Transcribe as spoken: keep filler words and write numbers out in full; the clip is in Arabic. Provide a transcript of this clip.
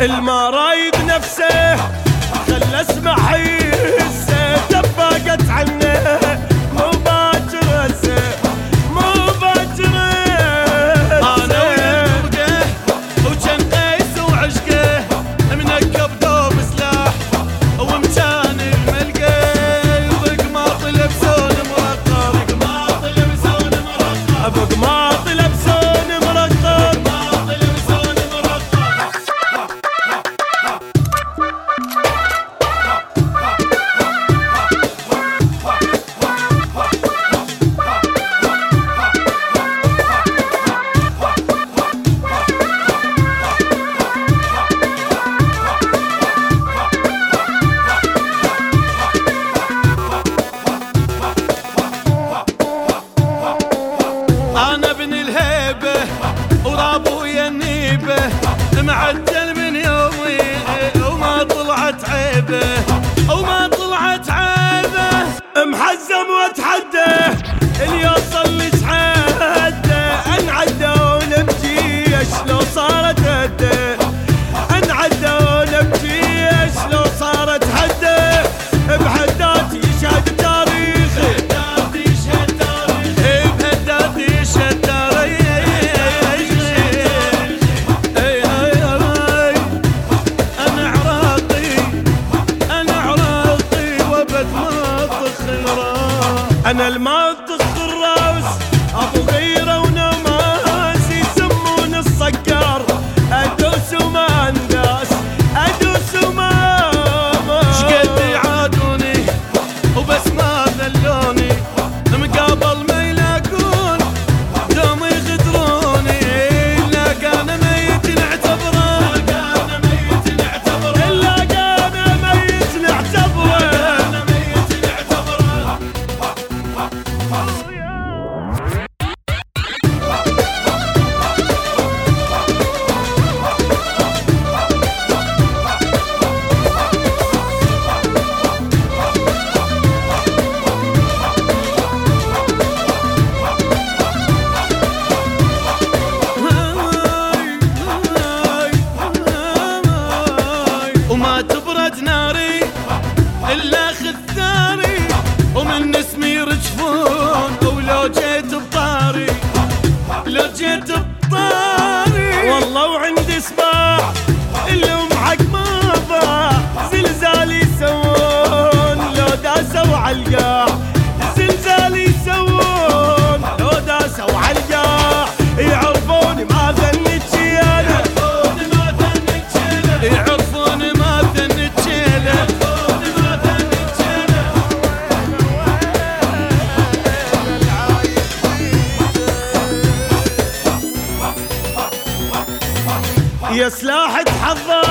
الما رايد نفسه خلى اسمع حسه دبقت عنه مو باكر هسه مو باكر هسه انا ويرقه وجن قيس وعشقه منكب دوب سلاح ومكان الملقى بقماط لبسون مرقب بقماط لبسون مرقب بقماط لبسون مرقب بقماط لبسون مرقب. انا ابن الهيبه ورابويا النيبه معدل من يومي وما طلعت عيبه وما طلعت عيبه محزم واتحدى اللي يوصل لي تحدى انعدون بجيش لو صارت هده انعدون بجيش لو صارت هده بهداتي يشهد تاريخي بهداتي يشهد تاريخي بهداتي يشهد تاريخي. انا عراقي انا عراقي وابد ما طخ الراس انا المنطق الراس ابو غيره ونماس يسمون الصقار ادوس وما انداس ادوس وما شقد يعادوني وبس ما ذلوني مقابل ما يلاقون دوم يغدروني الا كان ميت نعتبره الا كان ميت نعتبره الا كان ميت نعتبره الا كان ميت نعتبره. وما تبرد ناري الا خذاري ومن اسمي رجفون ولو جيت بطاري لو جيت بطاري والله وعندي سباع اللي معك ما ضاع زلزال يسوون لو داسوا عالقاع زلزال يسوون لو داسوا عالقاع يعرفون ما ذنت انا يعرفون ما ذنت شيله يعرفون ما ذنت شيله يا سلاح تحضر